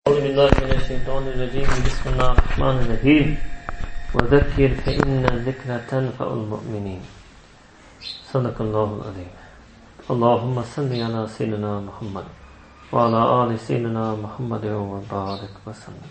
أعوذ بالله من الشيطان الرجيم بسم الله الرحمن الرحيم وذكر فإن الذكر تنفع المؤمنين صدق الله العظيم اللهم صل على سيدنا محمد وعلى آل سيدنا محمد وبارك وسلم.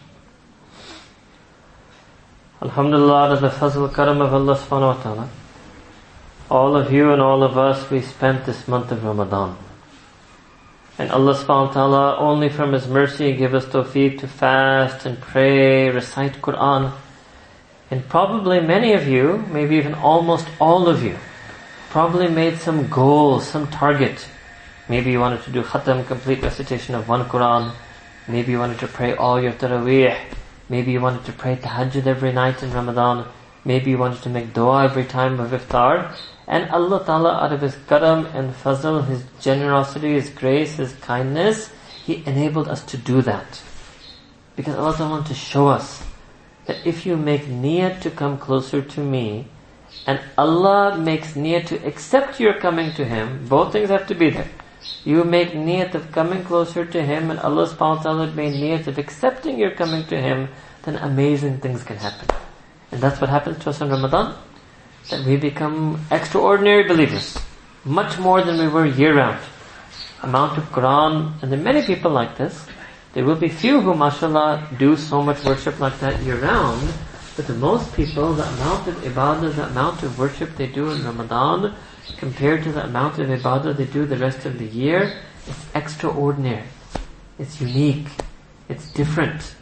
Alhamdulillah, that the fazl karam of Allah subhanahu wa ta'ala, all of you and all of us, we spent this month of Ramadan. And Allah subhanahu wa ta'ala, only from His mercy, gave us tawfiq to fast and pray, recite Quran. And probably many of you, maybe even almost all of you, probably made some goal, some target. Maybe you wanted to do khatam, complete recitation of one Quran. Maybe you wanted to pray all your taraweeh. Maybe you wanted to pray tahajjud every night in Ramadan. Maybe you wanted to make dua every time of iftar. And Allah Ta'ala, out of His karam and fazl, His generosity, His grace, His kindness, He enabled us to do that. Because Allah Ta'ala wants to show us that if you make niyat to come closer to me, and Allah makes niyat to accept your coming to Him, both things have to be there. You make niyat of coming closer to Him, and Allah subhanahu wa ta'ala made niyat of accepting your coming to Him, then amazing things can happen. And that's what happens to us in Ramadan. That we become extraordinary believers. Much more than we were year-round. Amount of Quran, and there are many people like this. There will be few who, mashallah, do so much worship like that year-round. But the most people, the amount of ibadah, the amount of worship they do in Ramadan, compared to the amount of ibadah they do the rest of the year, it's extraordinary. It's unique. It's different.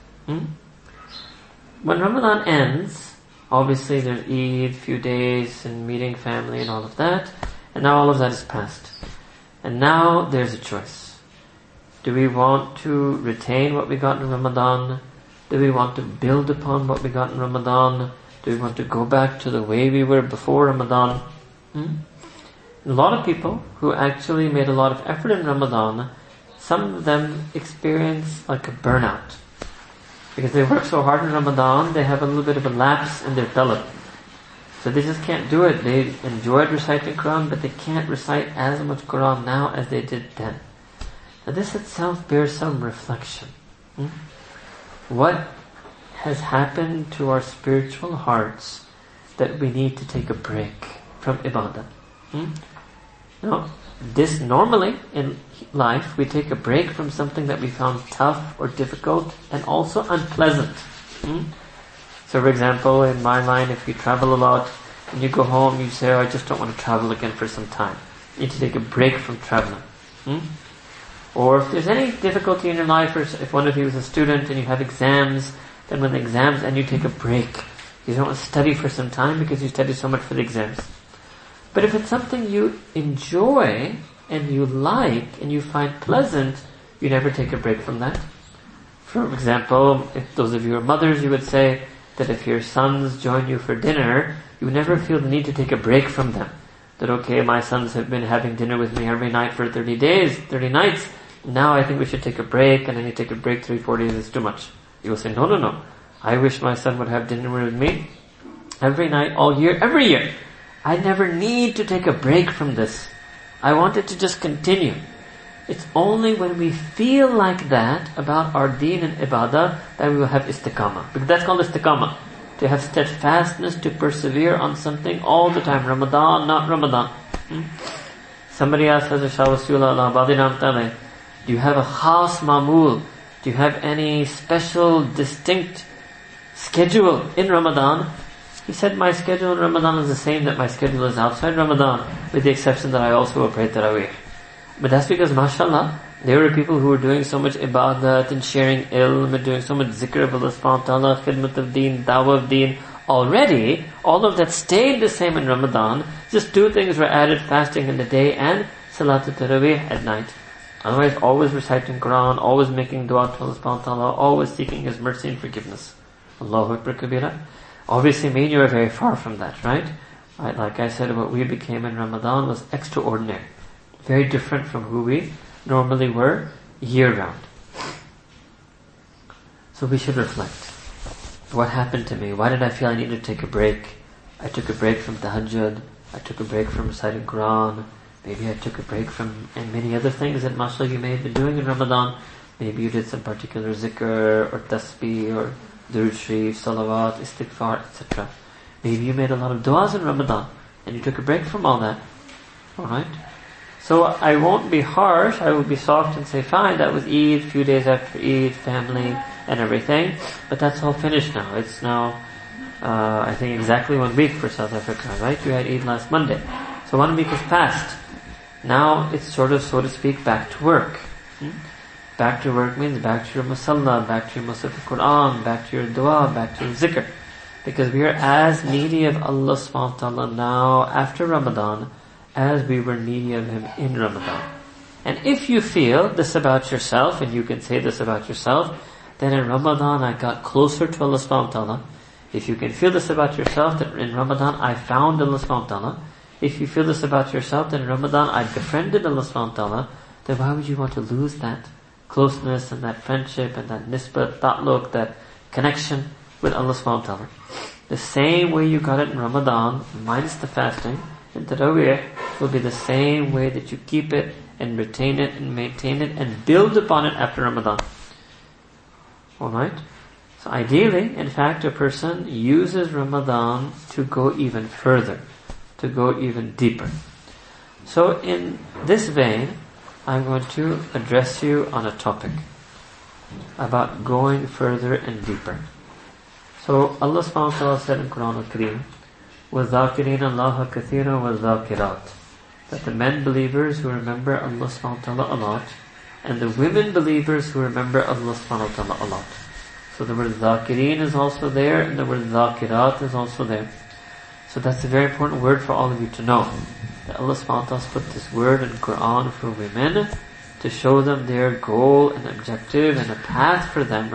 When Ramadan ends, obviously there's Eid, few days, and meeting family and all of that. And now all of that is past. And now there's a choice. Do we want to retain what we got in Ramadan? Do we want to build upon what we got in Ramadan? Do we want to go back to the way we were before Ramadan? A lot of people who actually made a lot of effort in Ramadan, some of them experience like a burnout. Because they work so hard in Ramadan, they have a little bit of a lapse in their talab. So they just can't do it. They enjoyed reciting Quran, but they can't recite as much Quran now as they did then. Now this itself bears some reflection. What has happened to our spiritual hearts that we need to take a break from ibadah? Now, this normally in life, we take a break from something that we found tough or difficult and also unpleasant. So for example, in my line, if you travel a lot and you go home, you say, oh, I just don't want to travel again for some time. You need to take a break from traveling. Or if there's any difficulty in your life, or if one of you is a student and you have exams, then when the exams end, you take a break. You don't want to study for some time because you study so much for the exams. But if it's something you enjoy and you like and you find pleasant, you never take a break from that. For example, if those of you are mothers, you would say that if your sons join you for dinner, you never feel the need to take a break from them. That okay, my sons have been having dinner with me every night for 30 days, 30 nights. Now I think we should take a break, and then you take a break 3-4 days, it's too much. You will say, no. I wish my son would have dinner with me every night, all year, every year. I never need to take a break from this. I want it to just continue. It's only when we feel like that about our deen and ibadah that we will have istiqamah. Because that's called istiqamah. To have steadfastness, to persevere on something all the time. Ramadan, not Ramadan. Somebody asked Hazrat Shah Wasiullah Allahabadi Namtale, do you have a khas mamul? Do you have any special, distinct schedule in Ramadan? He said, my schedule in Ramadan is the same that my schedule is outside Ramadan, with the exception that I also will pray Taraweeh. But that's because, mashallah, there were people who were doing so much ibadat and sharing ilm and doing so much zikr of Allah subhanahu wa ta'ala, khidmat of deen, dawah of deen. Already, all of that stayed the same in Ramadan. Just two things were added, fasting in the day and salatul Taraweeh at night. Otherwise, always reciting Quran, always making dua to Allah subhanahu wa ta'ala, always seeking His mercy and forgiveness. Allahu Akbar Kabira. Obviously, me and you are very far from that, right? Like I said, what we became in Ramadan was extraordinary. Very different from who we normally were year-round. So we should reflect. What happened to me? Why did I feel I needed to take a break? I took a break from tahajjud. I took a break from reciting Quran. Maybe I took a break from and many other things that mashallah you may have been doing in Ramadan. Maybe you did some particular zikr or tasbih or durud sharif, salawat, istighfar, etc. Maybe you made a lot of du'as in Ramadan and you took a break from all that. Alright? So I won't be harsh, I will be soft and say, fine, that was Eid, few days after Eid, family and everything, but that's all finished now. It's now, I think exactly 1 week for South Africa, right? You had Eid last Monday. So 1 week has passed. Now it's sort of, so to speak, back to work. Back to work means back to your musalla, back to your Musaf al-Quran, back to your dua, back to your zikr. Because we are as needy of Allah subhanahu wa ta'ala now after Ramadan as we were needy of Him in Ramadan. And if you feel this about yourself, and you can say this about yourself, then in Ramadan I got closer to Allah subhanahu wa ta'ala. If you can feel this about yourself, that in Ramadan I found Allah subhanahu wa ta'ala. If you feel this about yourself, that in Ramadan I befriended Allah subhanahu wa ta'ala, then why would you want to lose that closeness and that friendship and that nisbat, ta'alluq, that connection with Allah subhanahu wa ta'ala? The same way you got it in Ramadan, minus the fasting, in Taraweeh, will be the same way that you keep it and retain it and maintain it and build upon it after Ramadan. Alright? So ideally, in fact, a person uses Ramadan to go even further, to go even deeper. So in this vein, I'm going to address you on a topic about going further and deeper. So Allah subhanahu wa ta'ala said in Quran al-Kareem, وَالذَّاكِرِينَ اللَّهَ كَثِيرًا وَالذَّاكِرَاتِ, that the men believers who remember Allah subhanahu wa ta'ala a lot, and the women believers who remember Allah subhanahu wa ta'ala a lot. So the word dhakireen is also there, and the word dhakirat is also there. So that's a very important word for all of you to know. That Allah subhanahu wa ta'ala has put this word in Quran for women to show them their goal and objective and a path for them,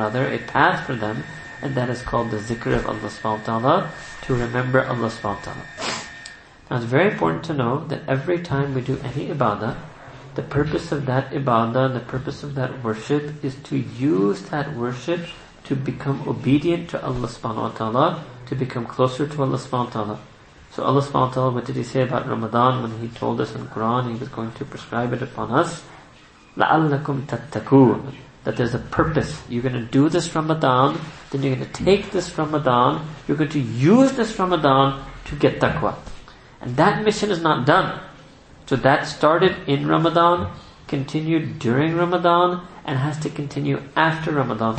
and that is called the zikr of Allah subhanahu wa ta'ala, to remember Allah subhanahu wa ta'ala. Now it's very important to know that every time we do any ibadah, the purpose of that ibadah, the purpose of that worship is to use that worship to become obedient to Allah subhanahu wa ta'ala, to become closer to Allah subhanahu wa ta'ala. So Allah subhanahu wa ta'ala, what did He say about Ramadan when He told us in the Quran He was going to prescribe it upon us? لَعَلَّكُمْ تَتَّقُونَ, that there's a purpose. You're going to do this Ramadan, then you're going to take this Ramadan, you're going to use this Ramadan to get taqwa. And that mission is not done. So that started in Ramadan, continued during Ramadan, and has to continue after Ramadan.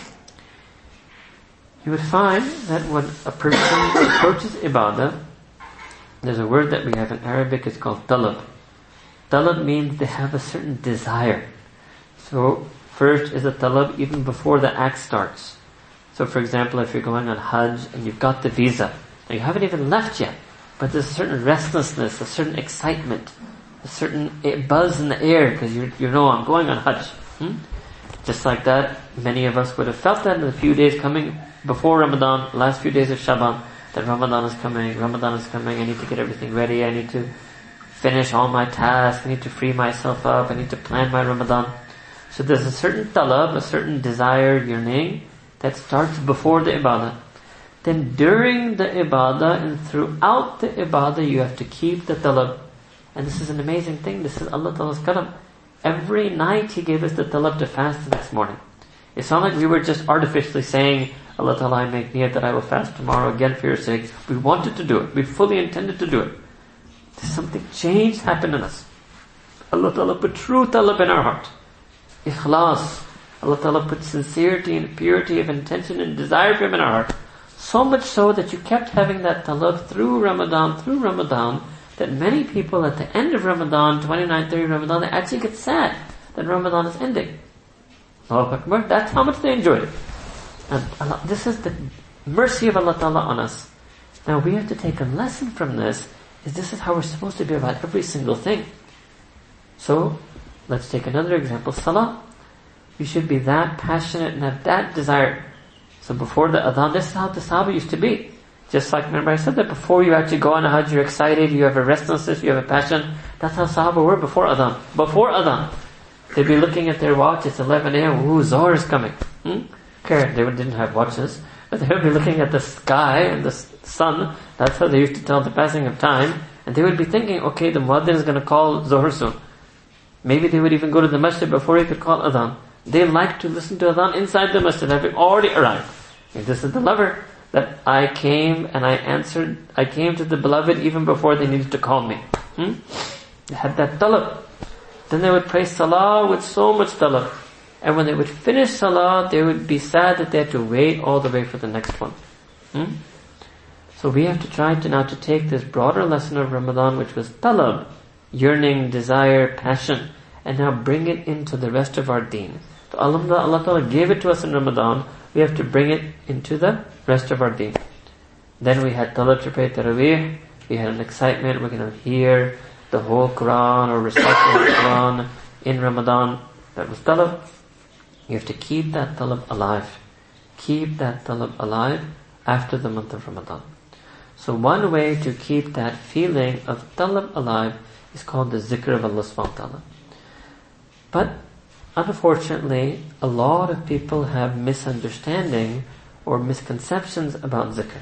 You would find that when a person approaches ibadah, there's a word that we have in Arabic, it's called talab. Talab means they have a certain desire. So first is a talab even before the act starts. So for example, if you're going on Hajj and you've got the visa, and you haven't even left yet, but there's a certain restlessness, a certain excitement, a certain buzz in the air, because you know I'm going on Hajj. Just like that, many of us would have felt that in the few days coming before Ramadan, last few days of Shaban, that Ramadan is coming, I need to get everything ready, I need to finish all my tasks, I need to free myself up, I need to plan my Ramadan. So there's a certain talab, a certain desire, yearning, that starts before the ibadah. Then during the ibadah and throughout the ibadah, you have to keep the talab. And this is an amazing thing, this is Allah Ta'ala's karam. Every night He gave us the talab to fast the next morning. It's not like we were just artificially saying, Allah Ta'ala, I make niyat that I will fast tomorrow again for your sake. We wanted to do it. We fully intended to do it. There's something changed happened in us. Allah Ta'ala put true talab in our heart. Ikhlas. Allah Ta'ala put sincerity and purity of intention and desire for Him in our heart. So much so that you kept having that talab through Ramadan, that many people at the end of Ramadan, 29, 30 Ramadan, they actually get sad that Ramadan is ending. Allahu Akbar. That's how much they enjoyed it. And Allah, this is the mercy of Allah Ta'ala on us. Now we have to take a lesson from this, is this is how we're supposed to be about every single thing. So, let's take another example. Salah. You should be that passionate and have that desire. So before the adhan, this is how the Sahaba used to be. Just like, remember I said that before you actually go on a Hajj, you're excited, you have a restlessness, you have a passion. That's how Sahaba were before adhan. Before adhan. They'd be looking at their watch, it's 11 a.m., ooh, Zohar is coming. Okay, they didn't have watches, but they would be looking at the sky and the sun. That's how they used to tell the passing of time. And they would be thinking, okay, the muaddin is going to call Zohar soon. Maybe they would even go to the masjid before he could call adhan. They like to listen to adhan inside the masjid, having already arrived. And this is the lover, that I came and I came to the beloved even before they needed to call me. They had that talab. Then they would pray salah with so much talab. And when they would finish salah, they would be sad that they had to wait all the way for the next one. So we have to try to now to take this broader lesson of Ramadan, which was talab, yearning, desire, passion, and now bring it into the rest of our deen. So Allah Ta'ala gave it to us in Ramadan, we have to bring it into the rest of our deen. Then we had talab to pray Taraweeh, we had an excitement, we're going to hear the whole Quran or recite the Quran in Ramadan. That was talab. You have to keep that talab alive. Keep that talab alive after the month of Ramadan. So one way to keep that feeling of talab alive is called the zikr of Allah subhanahu wa ta'ala. But unfortunately, a lot of people have misunderstanding or misconceptions about zikr.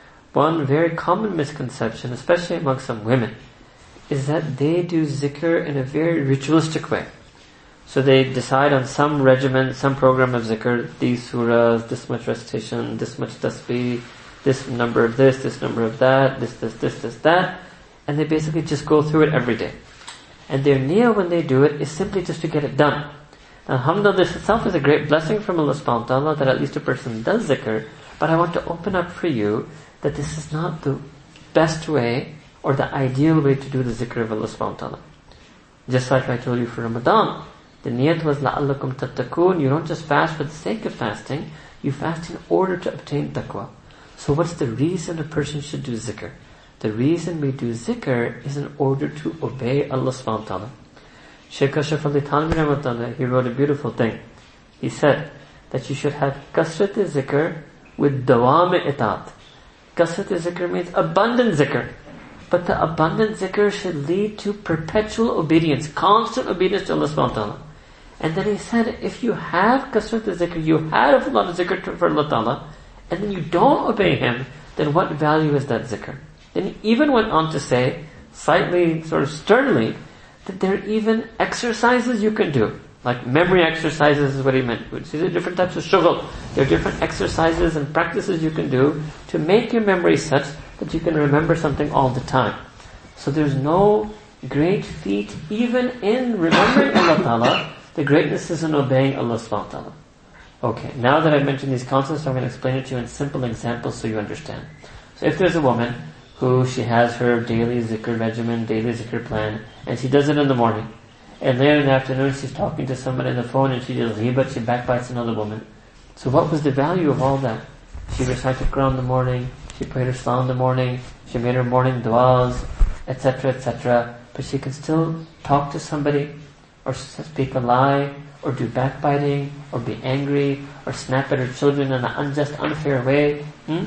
One very common misconception, especially among some women, is that they do zikr in a very ritualistic way. So they decide on some regimen, some program of zikr, these surahs, this much recitation, this much tasbih, this number of this number of that, this, that, and they basically just go through it every day. And their niyyah when they do it is simply just to get it done. Now, alhamdulillah, this itself is a great blessing from Allah subhanahu wa ta'ala that at least a person does zikr, but I want to open up for you that this is not the best way or the ideal way to do the zikr of Allah subhanahu wa ta'ala. Just like I told you for Ramadan, the niyat was la'allakum tattaqoon. You don't just fast for the sake of fasting, you fast in order to obtain taqwa. So what's the reason a person should do zikr? The reason we do zikr is in order to obey Allah subhanahu wa ta'ala. Shaykh Ashraf Ali Thanvi rahmatullah, he wrote a beautiful thing. He said that you should have kasrat zikr with dawam itaat. Kasrat zikr means abundant zikr. But the abundant zikr should lead to perpetual obedience, constant obedience to Allah subhanahu wa ta'ala. And then he said, if you have kasrat zikr, you have a lot of zikr for Allah ta'ala, and then you don't obey Him, then what value is that zikr? Then he even went on to say, slightly sort of sternly, that there are even exercises you can do. Like memory exercises is what he meant. These are different types of shughul. There are different exercises and practices you can do to make your memory such that you can remember something all the time. So there's no great feat even in remembering Allah Ta'ala. The greatness is in obeying Allah subhanahu wa ta'ala. Okay, now that I've mentioned these concepts, I'm going to explain it to you in simple examples so you understand. So if there's a woman who she has her daily zikr regimen, daily zikr plan, and she does it in the morning, and later in the afternoon she's talking to somebody on the phone and she does ghibat, she backbites another woman. So what was the value of all that? She recited Quran in the morning, she prayed her salah in the morning, she made her morning du'as, etc., etc. But she can still talk to somebody, or speak a lie, or do backbiting, or be angry, or snap at her children in an unjust, unfair way,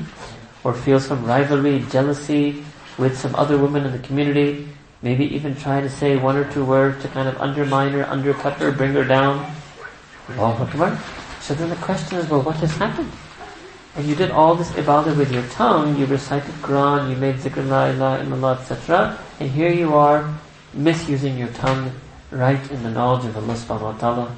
or feel some rivalry, jealousy with some other women in the community, maybe even try to say one or two words to kind of undermine her, undercut her, bring her down. Allahu Akbar. So then the question is, well, what has happened? And you did all this ibadah with your tongue, you recited Quran, you made zikr la ilaha illallah, etc. And here you are misusing your tongue right in the knowledge of Allah subhanahu wa ta'ala.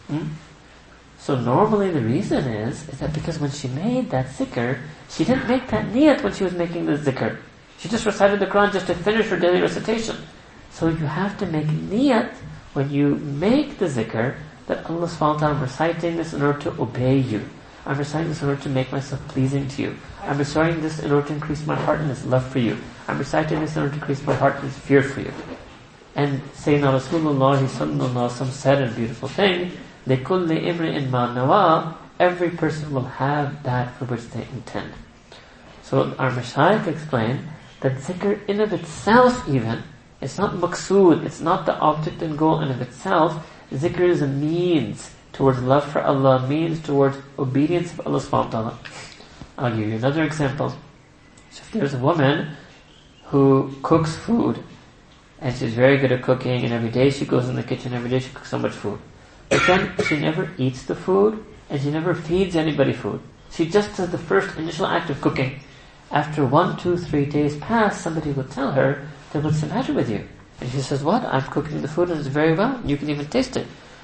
So normally the reason is that because when she made that zikr, she didn't make that niyat when she was making the zikr. She just recited the Quran just to finish her daily recitation. So you have to make niyat when you make the zikr that Allah subhanahu wa ta'ala, I'm reciting this in order to obey you. I'm reciting this in order to make myself pleasing to you. I'm reciting this in order to increase my heart in this love for you. I'm reciting this in order to increase my heart in this fear for you. And Sayyidina Rasulullah sallallahu alaihi wasallam said a beautiful thing, لِكُلِّ إِمْرِئٍ مَا نَوَى. Every person will have that for which they intend. So our Mashayikh explained that zikr in of itself even, it's not maqsood, it's not the object and goal in of itself. Zikr is a means towards love for Allah, means towards obedience of Allah subhanahu wa ta'ala. I'll give you another example. So if there's a woman who cooks food, and she's very good at cooking, and every day she goes in the kitchen, every day she cooks so much food. But then she never eats the food, and she never feeds anybody food. She just does the first initial act of cooking. After 1, 2, 3 days pass, somebody will tell her, then what's the matter with you? And she says, what? I'm cooking the food and it's very well. You can even taste it.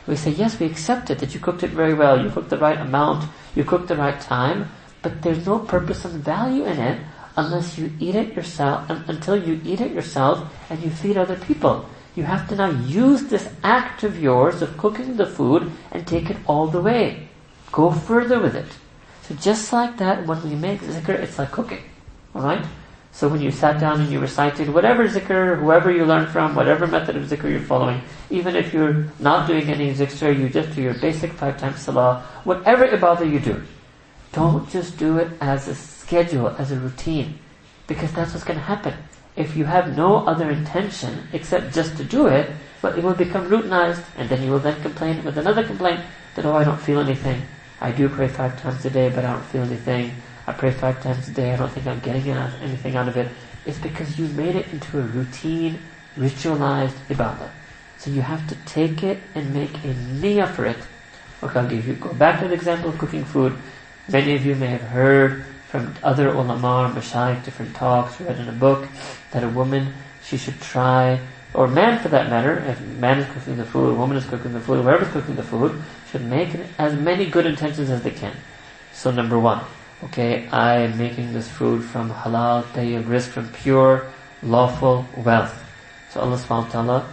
We say, yes, we accept it, that you cooked it very well, you cooked the right amount, you cooked the right time, but there's no purpose and value in it unless you eat it yourself, until you eat it yourself and you feed other people. You have to now use this act of yours of cooking the food and take it all the way. Go further with it. So just like that, when we make zikr, it's like cooking. Alright? So when you sat down and you recited whatever zikr, whoever you learned from, whatever method of zikr you're following, even if you're not doing any zikr, you just do your basic 5 times salah, whatever ibadah you do, don't just do it as a schedule, as a routine, because that's what's going to happen. If you have no other intention except just to do it, well, it will become routinized, and then you will then complain with another complaint that, I don't feel anything. I do pray 5 times a day, but I don't feel anything. I pray 5 times a day, I don't think I'm getting anything out of it. It's because you made it into a routine, ritualized ibadah. So you have to take it and make a niyyah for it. Okay, go back to the example of cooking food. Many of you may have heard from other ulama or mashayikh, different talks, read in a book, that a woman, she should try, or man for that matter, if a man is cooking the food, a woman is cooking the food, whoever is cooking the food, should make as many good intentions as they can. So number 1, okay, I am making this food from halal, tayyib, rizq, from pure, lawful wealth. So Allah subhanahu wa ta'ala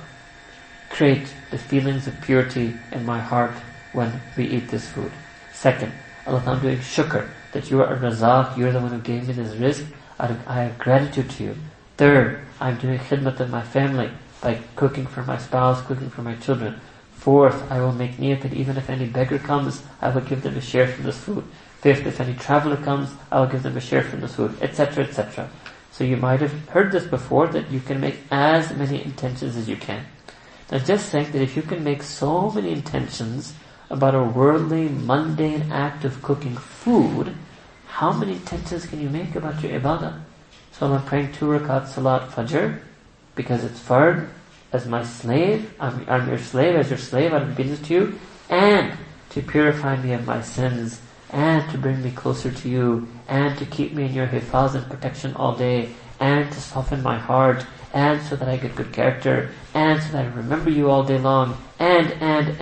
create the feelings of purity in my heart when we eat this food. Second, Allah, I'm doing shukr, that you are a razaq, you're the one who gave me this rizq, I have gratitude to you. Third, I'm doing khidmat of my family by cooking for my spouse, cooking for my children. Fourth, I will make niyat that even if any beggar comes, I will give them a share from this food. Fifth, if any traveler comes, I will give them a share from this food, etc., etc. So you might have heard this before, that you can make as many intentions as you can. Now just think that if you can make so many intentions about a worldly, mundane act of cooking food, how many intentions can you make about your ibadah? So I'm praying 2 rakat salat fajr, because it's fard, as my slave, I'm your slave, as your slave, I'm obedient to you, and to purify me of my sins, and to bring me closer to you, and to keep me in your hifaz and protection all day, and to soften my heart, and so that I get good character, and so that I remember you all day long, and.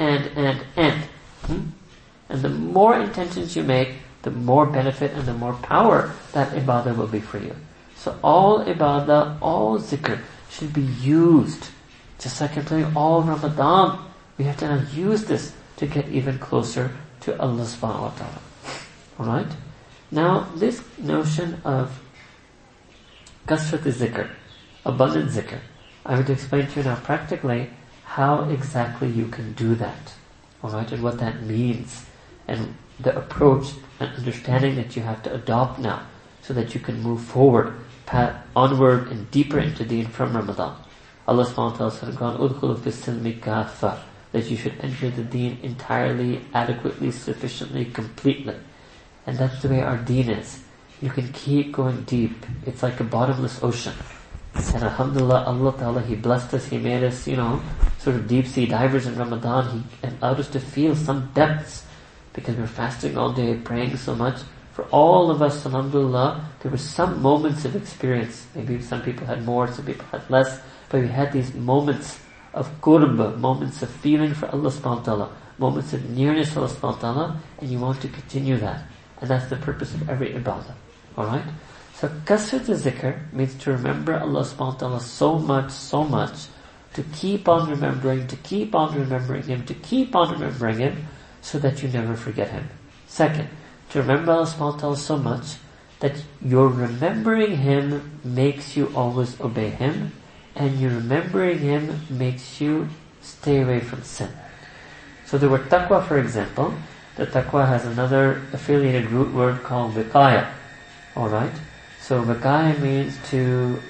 And the more intentions you make, the more benefit and the more power that ibadah will be for you. So all ibadah, all zikr should be used. Just like I'm telling you, all Ramadan, we have to now use this to get even closer to Allah subhanahu wa ta'ala. Alright? Now, this notion of kasrat zikr, abundant zikr, I would explain to you now practically how exactly you can do that. Alright? And what that means. And the approach and understanding that you have to adopt now, so that you can move forward, onward and deeper into Deen from Ramadan. Allah subhanahu wa ta'ala said, "Udkhulu fis silmi kaffa," that you should enter the Deen entirely, adequately, sufficiently, completely. And that's the way our Deen is. You can keep going deep. It's like a bottomless ocean. And alhamdulillah, Allah ta'ala, He blessed us, He made us, sort of deep sea divers in Ramadan. He allowed us to feel some depths, because we're fasting all day, praying so much. For all of us, alhamdulillah, there were some moments of experience. Maybe some people had more, some people had less, but we had these moments of qurb, moments of feeling for Allah subhanahu wa ta'ala, moments of nearness to Allah subhanahu wa ta'ala, and you want to continue that. And that's the purpose of every ibadah. Alright? So kasrat zikr means to remember Allah subhanahu wa ta'ala so much, to keep on remembering Him, to keep on remembering Him, so that you never forget Him. Second, to remember Allah subhanahu wa ta'ala so much that your remembering Him makes you always obey Him, and your remembering Him makes you stay away from sin. So the word taqwa, for example, the taqwa has another affiliated root word called wiqaya. Alright? So wiqaya means to,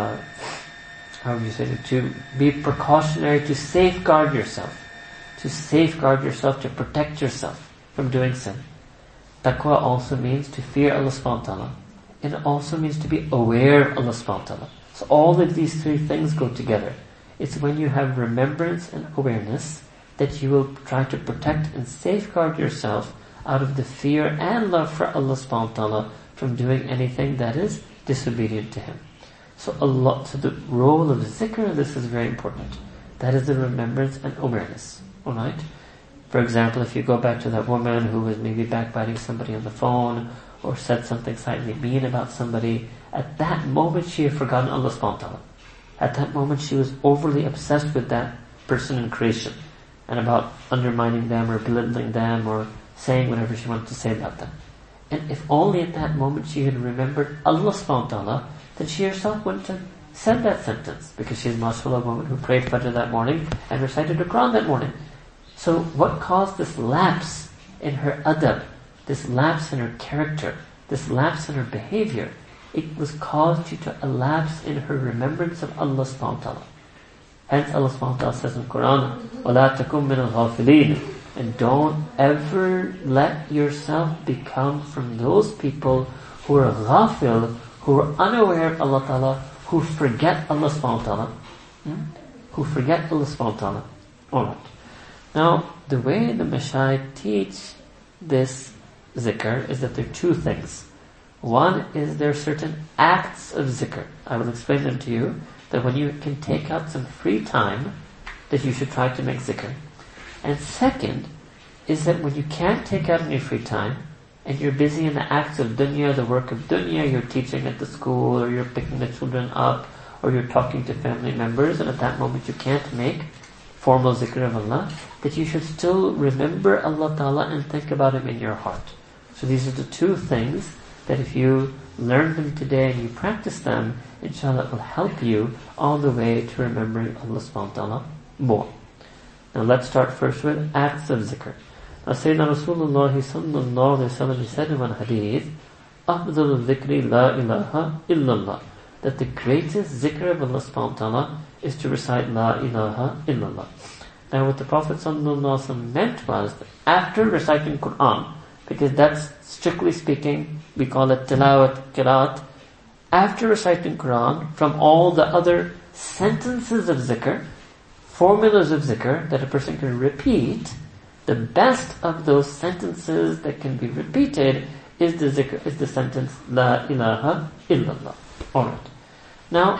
to be precautionary, to safeguard yourself. To protect yourself from doing sin. Taqwa also means to fear Allah subhanahu wa ta'ala. And it also means to be aware of Allah subhanahu wa ta'ala. So all of these 3 things go together. It's when you have remembrance and awareness that you will try to protect and safeguard yourself out of the fear and love for Allah subhanahu wa ta'ala from doing anything that is disobedient to Him. So the role of zikr, this is very important. That is the remembrance and awareness. Alright? For example, if you go back to that woman who was maybe backbiting somebody on the phone, or said something slightly mean about somebody, at that moment she had forgotten Allah subhanahu wa ta'ala. At that moment she was overly obsessed with that person in creation, and about undermining them or belittling them or saying whatever she wanted to say about them. And if only at that moment she had remembered Allah subhanahu wa ta'ala, then she herself wouldn't have said that sentence, because she's mashallah a woman who prayed Fajr that morning and recited the Quran that morning. So what caused this lapse in her adab, this lapse in her character, this lapse in her behavior? It was caused due to a lapse in her remembrance of Allah subhanahu wa ta'ala. Hence Allah subhanahu wa ta'ala says in the Quran, وَلَا تَكُمْ مِنَ الْغَافِلِينَ, and don't ever let yourself become from those people who are ghafil, who are unaware of Allah ta'ala, who forget Allah subhanahu wa ta'ala. Who forget Allah subhanahu wa ta'ala. Alright. Now, the way the Mashaykh teach this zikr is that there are two things. One is there are certain acts of zikr. I will explain them to you, that when you can take out some free time, that you should try to make zikr. And second is that when you can't take out any free time, and you're busy in the acts of dunya, the work of dunya, you're teaching at the school, or you're picking the children up, or you're talking to family members, and at that moment you can't make formal zikr of Allah, that you should still remember Allah Ta'ala and think about Him in your heart. So these are the two things that if you learn them today and you practice them, inshallah it will help you all the way to remembering Allah subhanahu wa ta'ala more. Now let's start first with acts of zikr. Now Sayyidina Rasulullah sallallahu alayhi wa sallam said in one hadith, أفضل الذكر لا إله إلا الله, that the greatest zikr of Allah subhanahu wa ta'ala is to recite La ilaha illallah. Now what the Prophet sallallahu alayhi wa sallam meant was that after reciting Quran, because that's strictly speaking, we call it tilawat, qiraat, after reciting Quran, from all the other sentences of zikr, formulas of zikr that a person can repeat, the best of those sentences that can be repeated is the zikr, is the sentence La ilaha illallah. Alright. Now,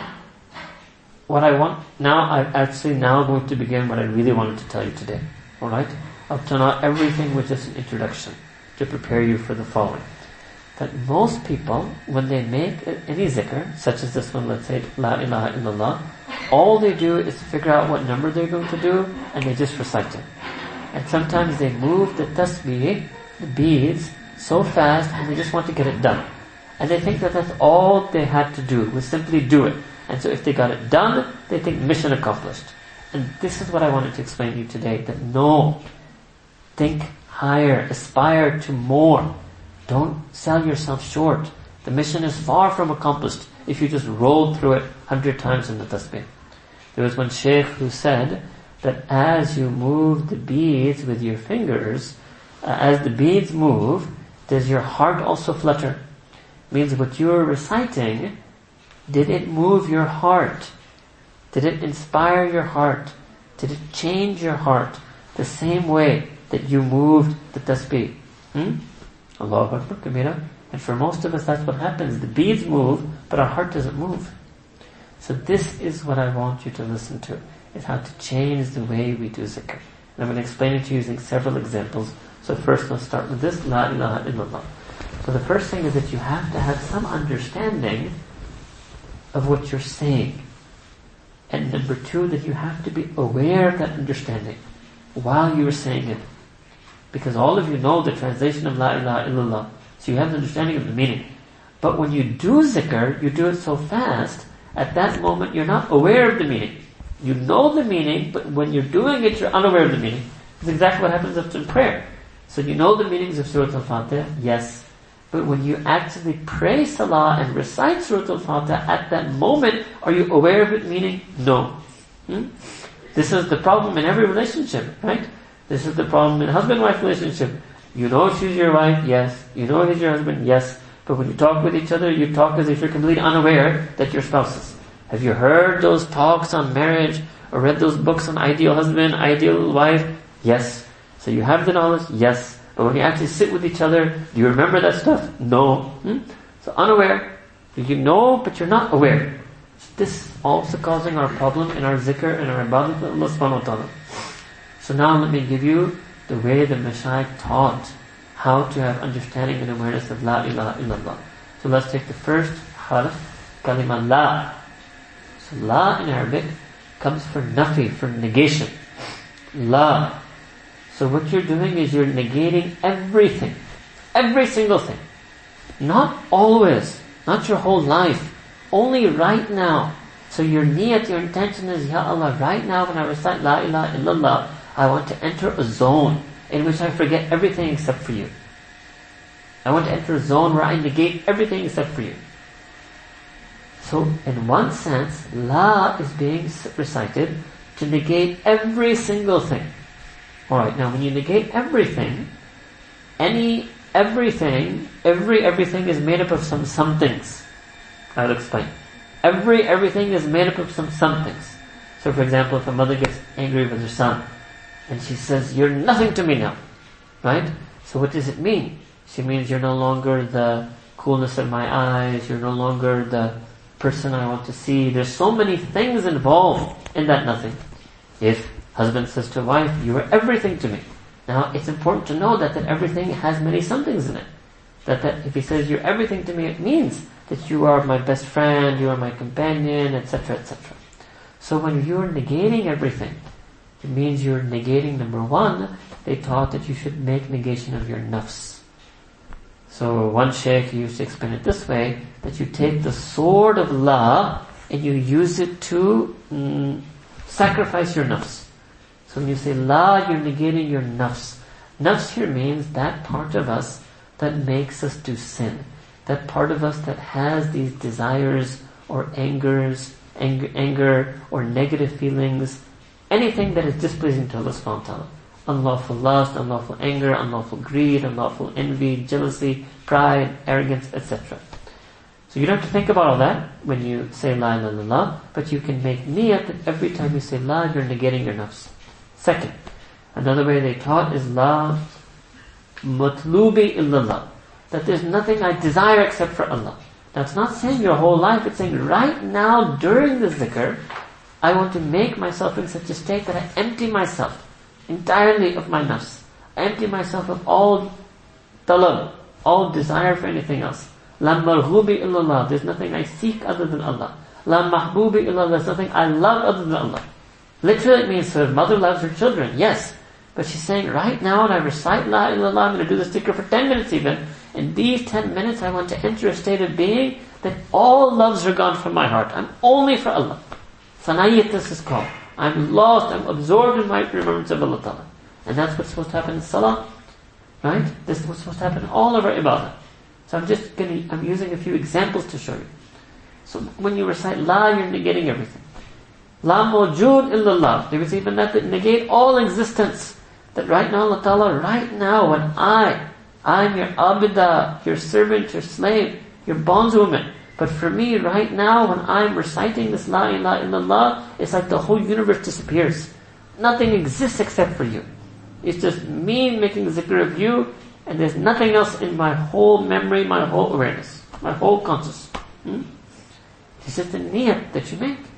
I'm actually now going to begin what I really wanted to tell you today. Alright? Up to now, everything was just an introduction to prepare you for the following. That most people, when they make any zikr, such as this one, let's say La ilaha illallah, all they do is figure out what number they're going to do, and they just recite it. And sometimes they move the tasbih, the beads, so fast, and they just want to get it done. And they think that that's all they had to do, was simply do it. And so if they got it done, they think mission accomplished. And this is what I wanted to explain to you today, that no, think higher, aspire to more. Don't sell yourself short. The mission is far from accomplished if you just roll through it 100 times in the tasbih. There was one sheikh who said that as you move the beads with your fingers, as the beads move, does your heart also flutter? Means what you are reciting, did it move your heart? Did it inspire your heart? Did it change your heart the same way that you moved the tasbih? Allahu Akbar Kabira. And for most of us that's what happens. The beads move, but our heart doesn't move. So this is what I want you to listen to, is how to change the way we do zikr. And I'm going to explain it to you using several examples. So first let's start with this, La ilaha illallah. So the first thing is that you have to have some understanding of what you're saying. And number two, that you have to be aware of that understanding while you're saying it. Because all of you know the translation of La ilaha illallah, so you have the understanding of the meaning. But when you do zikr, you do it so fast, at that moment you're not aware of the meaning. You know the meaning, but when you're doing it, you're unaware of the meaning. That's exactly what happens after prayer. So you know the meanings of Surah Al-Fatiha, yes. But when you actually pray Salah and recite Surah Al-Fatiha, at that moment, are you aware of its meaning? No. This is the problem in every relationship, right? This is the problem in husband-wife relationship. You know she's your wife, yes. You know he's your husband, yes. But when you talk with each other, you talk as if you're completely unaware that you're spouses. Have you heard those talks on marriage, or read those books on ideal husband, ideal wife? Yes. So you have the knowledge? Yes. But when you actually sit with each other, do you remember that stuff? No. So unaware. You know, but you're not aware. This is also causing our problem in our zikr and our ibadat of Allah subhanahu wa ta'ala. So now let me give you the way the Mashaykh taught how to have understanding and awareness of La ilaha illallah. So let's take the first harf, kalima La. So La in Arabic comes for nafi, for negation. La. So what you're doing is you're negating everything. Every single thing. Not always. Not your whole life. Only right now. So your niyat, your intention is, Ya Allah, right now when I recite La ilaha illallah, I want to enter a zone in which I forget everything except for you. I want to enter a zone where I negate everything except for you. So in one sense, La is being recited to negate every single thing. Alright, now when you negate everything, everything is made up of some somethings. I'll explain. Everything is made up of some somethings. So for example, if a mother gets angry with her son, and she says, you're nothing to me now. Right? So what does it mean? She means you're no longer the coolness of my eyes, you're no longer the person I want to see. There's so many things involved in that nothing. If husband says to wife, you are everything to me. Now it's important to know that everything has many somethings in it. That if he says you're everything to me, it means that you are my best friend, you are my companion, etc., etc. So when you're negating everything, it means you're negating, number one, they taught that you should make negation of your nafs. So one shaykh used to explain it this way, that you take the sword of La and you use it to sacrifice your nafs. So when you say La, you're negating your nafs. Nafs here means that part of us that makes us do sin. That part of us that has these desires or anger or negative feelings, anything that is displeasing to Allah subhanahu wa ta'ala. Unlawful lust, unlawful anger, unlawful greed, unlawful envy, jealousy, pride, arrogance, etc. So you don't have to think about all that when you say La ilaha illallah, but you can make niyat that every time you say La, you're negating your nafs. Second, another way they taught is La matlubi illallah, that there's nothing I desire except for Allah. Now it's not saying your whole life, it's saying right now during the zikr, I want to make myself in such a state that I empty myself entirely of my nafs. I empty myself of all talab, all desire for anything else. La marghubi illallah, there's nothing I seek other than Allah. La mahbubi illallah, there's nothing I love other than Allah. Literally it means her mother loves her children, yes. But she's saying, right now when I recite La illallah, I'm going to do the zikr for 10 minutes even. In these 10 minutes I want to enter a state of being that all loves are gone from my heart. I'm only for Allah. Sanayat, this is called. I'm lost, I'm absorbed in my remembrance of Allah Ta'ala. And that's what's supposed to happen in Salah. Right? This is what's supposed to happen in all of our ibadah. So I'm using a few examples to show you. So when you recite La, you're negating everything. La mawjood illallah. There is even that negate all existence. That right now, Allah Ta'ala, right now when I'm your abida, your servant, your slave, your bondswoman. But for me, right now, when I'm reciting this La ilaha illallah, it's like the whole universe disappears. Nothing exists except for you. It's just me making zikr of you, and there's nothing else in my whole memory, my whole awareness, my whole consciousness. It's just a niyat that you make.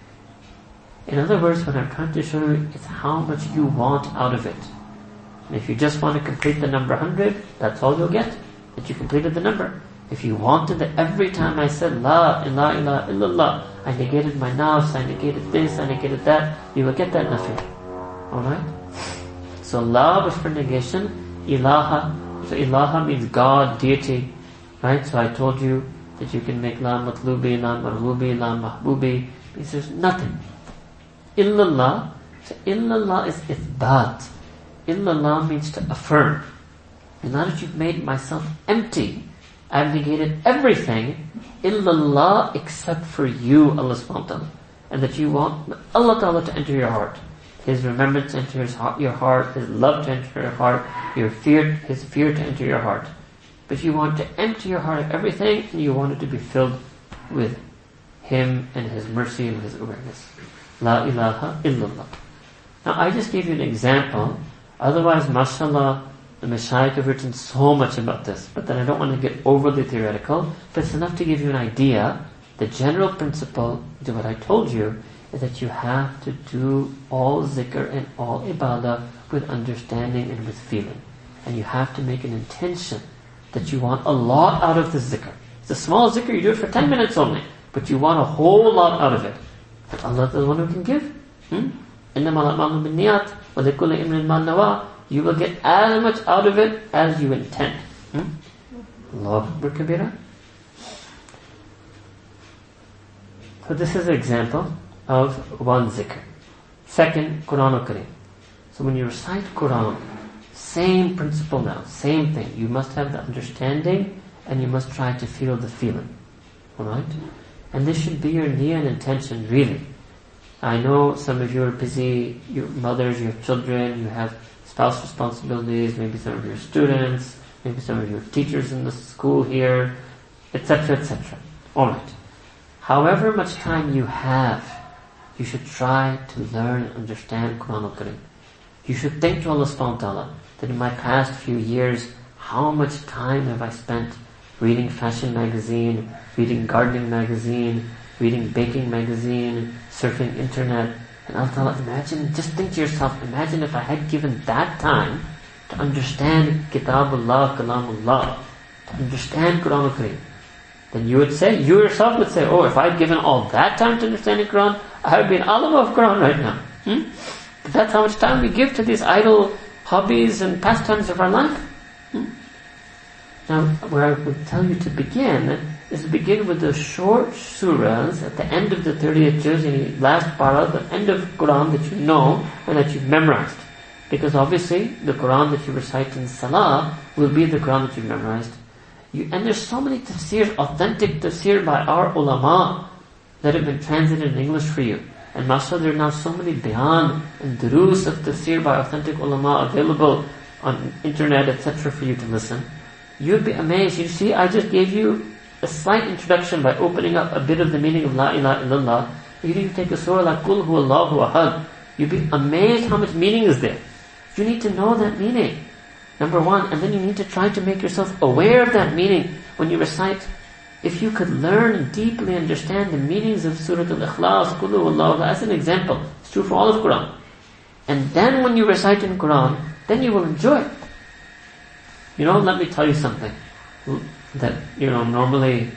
In other words, what I'm trying to show you is how much you want out of it. And if you just want to complete the number 100, that's all you'll get. That you completed the number. If you wanted that every time I said La ilaha illallah, I negated my nafs, I negated this, I negated that, you will get that nothing. Alright? So La was for negation, ilaha. So ilaha means God, deity. Right? So I told you that you can make La matlubi, La marhubi, La mahbubi. Means there's nothing. Illallah. So illallah is ithbat. Illallah means to affirm. And now that you've made myself empty, I've negated everything, illallah, except for you, Allah subhanahu wa ta'ala. And that you want Allah ta'ala to enter your heart. His remembrance to enter your heart, His love to enter your heart, His fear to enter your heart. But you want to empty your heart of everything, and you want it to be filled with Him and His mercy and His awareness. La ilaha illallah. Now I just gave you an example. Otherwise, mashallah, the Mashaykh have written so much about this, but then I don't want to get overly theoretical, but it's enough to give you an idea. The general principle to what I told you is that you have to do all zikr and all ibadah with understanding and with feeling. And you have to make an intention that you want a lot out of this zikr. It's a small zikr, you do it for 10 minutes only, but you want a whole lot out of it. But Allah is the one who can give. إِنَّمَا الْأَعْمَالُ بِالنِّيَّاتِ وَلِكُلِّ إِمْرٍ مَا نَوَىٰ. You will get as much out of it as you intend. Allahu Akbar Kabira. So this is an example of one zikr. Second, Quran al-Kareem. So when you recite Quran, same principle now, same thing. You must have the understanding and you must try to feel the feeling. Alright? And this should be your niyyah and intention, really. I know some of you are busy, your mothers, you have children, you have spouse responsibilities, maybe some of your students, maybe some of your teachers in the school here, etc., etc. Alright. However much time you have, you should try to learn and understand Quran al-Kareem. You should think to Allah subhanahu wa ta'ala that in my past few years, how much time have I spent reading fashion magazine, reading gardening magazine, reading baking magazine, surfing internet. And Allah ta'ala, imagine, just think to yourself, imagine if I had given that time to understand Kitabullah, Kalamullah, to understand Quran al-Kareem. Then you yourself would say, oh, if I'd given all that time to understand the Quran, I would be an alim of Quran right now. But that's how much time we give to these idle hobbies and pastimes of our life. Now, where I would tell you to begin is to begin with the short surahs at the end of the 30th juz, last para, the end of Quran that you know and that you've memorized. Because obviously, the Quran that you recite in Salah will be the Quran that you've memorized. And there's so many tafsirs, authentic tafsir by our ulama that have been translated in English for you. And mashallah, there are now so many bayan and durus of tafsir by authentic ulama available on internet, etc. for you to listen. You'd be amazed. You see, I just gave you a slight introduction by opening up a bit of the meaning of La ilaha illallah. You need to take a surah like Qul huwallahu ahad. You'd be amazed how much meaning is there. You need to know that meaning. Number one, and then you need to try to make yourself aware of that meaning when you recite. If you could learn and deeply understand the meanings of Surah Al-Ikhlas, Qul huwallahu, as an example, it's true for all of Quran. And then when you recite in Quran, then you will enjoy it. Let me tell you something that, normally,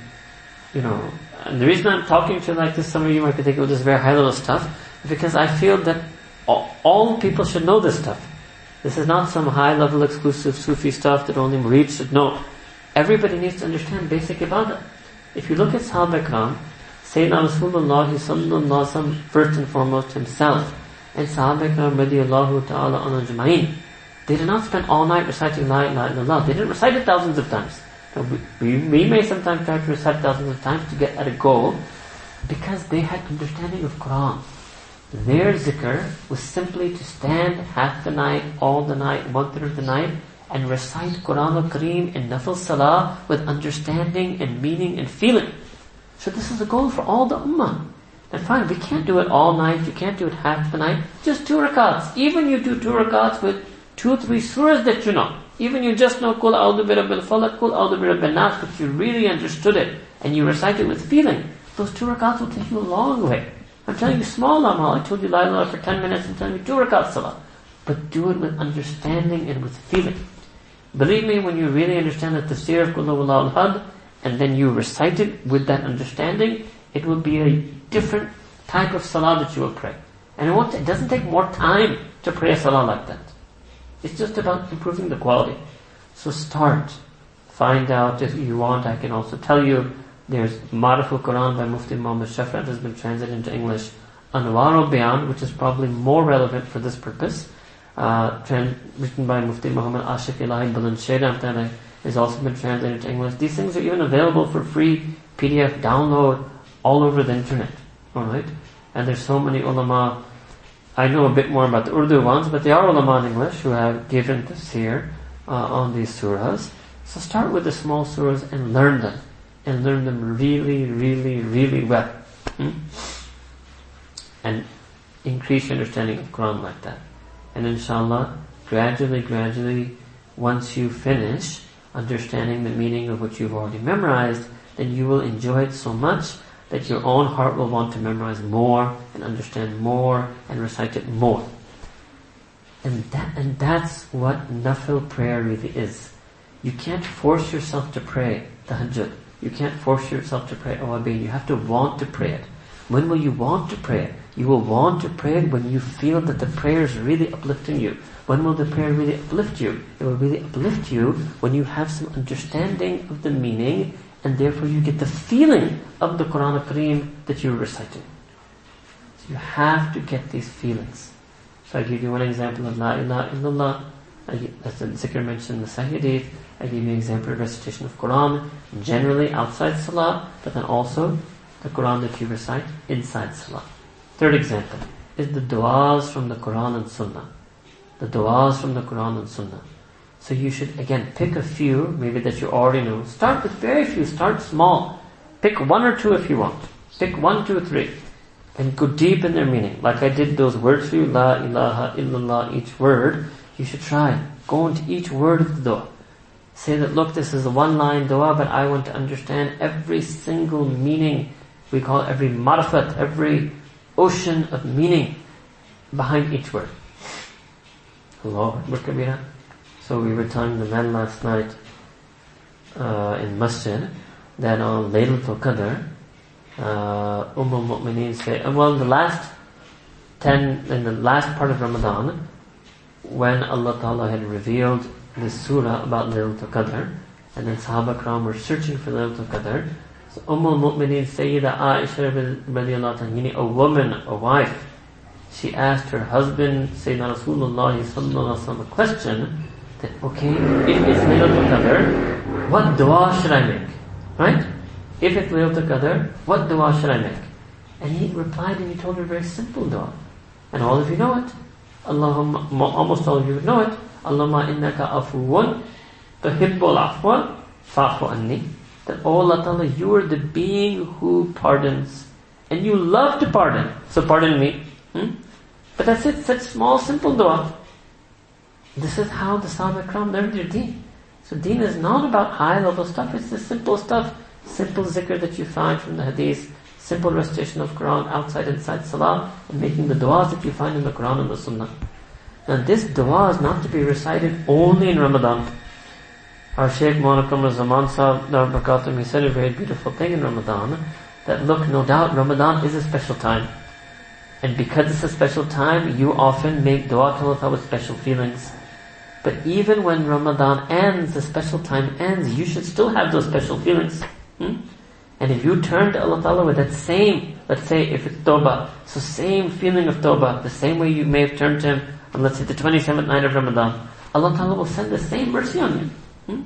and the reason I'm talking to you like this, some of you might be thinking, this is very high level stuff, because I feel that all people should know this stuff. This is not some high level exclusive Sufi stuff that only murids should know. Everybody needs to understand basic ibadah. If you look at Sahaba Ikram, Sayyidina Rasulullah sallallahu alaihi wasallam first and foremost himself, and Sahaba Ikram radiyallahu ta'ala anhum ajma'in, they did not spend all night reciting La ilaha illallah. They didn't recite it thousands of times. Now, we may sometimes try to recite thousands of times to get at a goal, because they had understanding of Quran. Their zikr was simply to stand half the night, all the night, 1/3 of the night, and recite Quran al-Kareem in Nafil Salah with understanding and meaning and feeling. So this is a goal for all the ummah. And fine, we can't do it all night, you can't do it half the night, just 2 rakats. Even you do 2 rakats with 2-3 surahs that you know. Even you just know Qul a'udhu bi rabbil falaq, Qul a'udhu bi rabbin nas, but you really understood it, and you recite it with feeling. Those 2 rakats will take you a long way. I'm telling you small amal. I told you La ilaha for 10 minutes, I'm telling you 2 rakats salah. But do it with understanding and with feeling. Believe me, when you really understand the tafsir of Qul huwallahu ahad, and then you recite it with that understanding, it will be a different type of salah that you will pray. And it doesn't take more time to pray a salah like that. It's just about improving the quality. So start. Find out if you want. I can also tell you, there's Ma'riful Quran by Mufti Muhammad Shafrat has been translated into English. Anwar al-Bayan, which is probably more relevant for this purpose, written by Mufti Muhammad Ashif Ilahi Buland Shaydan, that has also been translated into English. These things are even available for free PDF download all over the internet. Alright? And there's so many ulama. I know a bit more about the Urdu ones, but there are ulama in English who have given tafsir on these surahs. So start with the small surahs and learn them. And learn them really, really, really well. And increase your understanding of Quran like that. And inshallah, gradually, once you finish understanding the meaning of what you've already memorized, then you will enjoy it so much that your own heart will want to memorize more and understand more and recite it more. And that's what nafil prayer really is. You can't force yourself to pray tahajjud. You can't force yourself to pray awabin. You have to want to pray it. When will you want to pray it? You will want to pray it when you feel that the prayer is really uplifting you. When will the prayer really uplift you? It will really uplift you when you have some understanding of the meaning, and therefore you get the feeling of the Quran al-Kareem that you're reciting. So you have to get these feelings. So I give you one example of La ilaha illallah. That's the zikr mentioned in the Sahih Hadith. I give you an example of recitation of Quran, generally outside Salah, but then also the Quran that you recite inside Salah. Third example is the du'as from the Quran and Sunnah. The du'as from the Quran and Sunnah. So you should again pick a few, maybe that you already know. Start with very few, start small. Pick one or two if you want. Pick 1, 2, 3. And go deep in their meaning. Like I did those words for you, La ilaha illallah, each word. You should try. Go into each word of the dua. Say that, look, this is a one-line dua, but I want to understand every single meaning. We call it every marifat, every ocean of meaning behind each word. Allahu Akbar Kabira. So we were telling the men last night in Masjid that on Laylatul Qadr, Mu'mineen say, well, in the last part of Ramadan, when Allah Ta'ala had revealed this surah about Laylatul Qadr, and then Sahaba Kiram were searching for Laylatul Qadr, so Mu'mineen Sayyida Aisha radiyallahu anha, a woman, a wife, she asked her husband, Sayyidina Rasulullah sallallahu alaihi wasallam, a question that, okay, if it's Laylatul Qadr, what dua should I make? Right? If it's Laylatul Qadr, what dua should I make? And he replied and he told her a very simple dua. And all of you know it. Allahumma, almost all of you would know it. Allahumma innaka afuwan tuhibbul afwa fa'fu anni. That, oh Allah Ta'ala, you are the being who pardons, and you love to pardon, so pardon me. But that's it, such small, simple dua. This is how the Sahaba Ikram learned their deen. So deen is not about high level stuff, it's the simple stuff. Simple zikr that you find from the hadith, simple recitation of Quran outside, inside Salah, and making the du'as that you find in the Quran and the Sunnah. Now this dua is not to be recited only in Ramadan. Our Shaykh Maulana Qamar Zaman Sahib, Dar Barakatum, he said a very beautiful thing in Ramadan, that look, no doubt Ramadan is a special time. And because it's a special time, you often make dua to Allah with special feelings. But even when Ramadan ends, the special time ends, you should still have those special feelings. And if you turn to Allah Ta'ala with that same, let's say if it's Tawbah, so same feeling of Tawbah, the same way you may have turned to Him on, let's say, the 27th night of Ramadan, Allah Ta'ala will send the same mercy on you.